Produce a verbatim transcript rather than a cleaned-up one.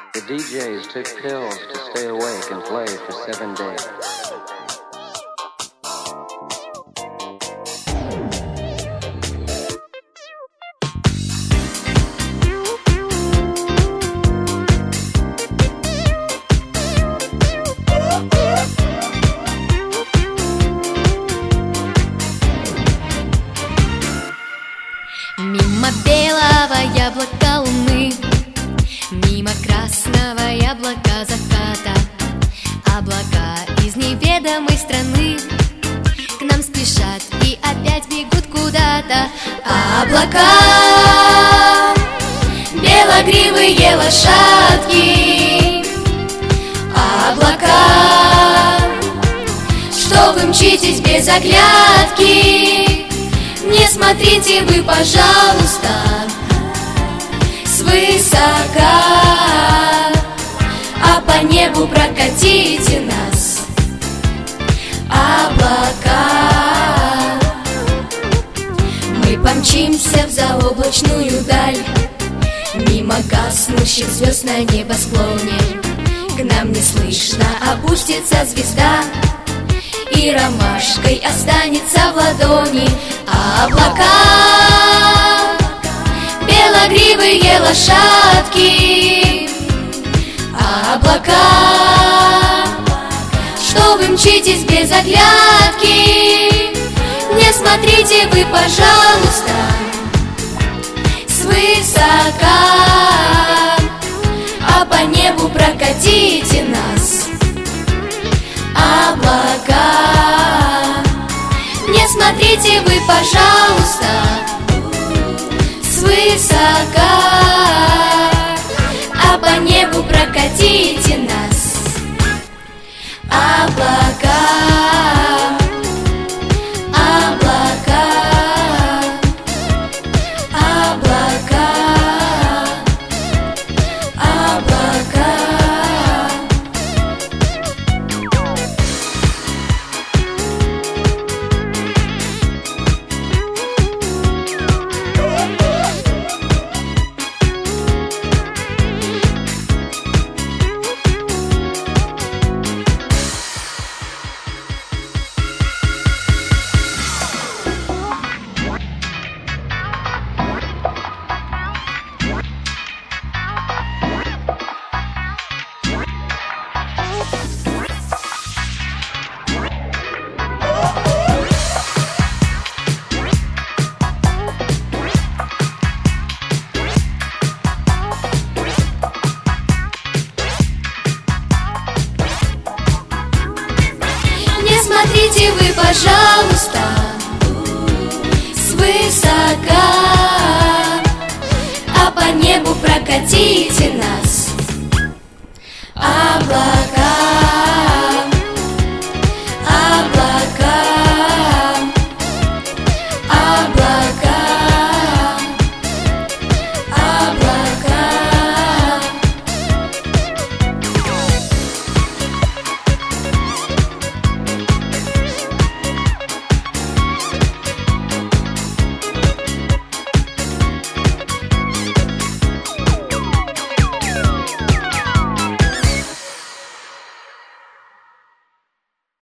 The D Js took pills to stay awake and play for seven days. Мимо белого яблока луны, мимо красного яблока заката, облака из неведомой страны к нам спешат и опять бегут куда-то. Облака, белогривые лошадки, облака, что вы мчитесь без оглядки. Не смотрите вы, пожалуйста, свысока, а по небу прокатите нас, облака. Мы помчимся в заоблачную даль, мимо гаснущих звезд на небосклоне. К нам неслышно опустится звезда, и ромашкой останется в ладони. Облака, белогривые лошадки, облака, что вы мчитесь без оглядки. Не смотрите вы, пожалуйста, свысока, а по небу прокатите нас, облака. Не смотрите вы, пожалуйста, свысока, а по небу прокатите нас, облака. Облака, облака, облака. Не смотрите вы, пожалуйста,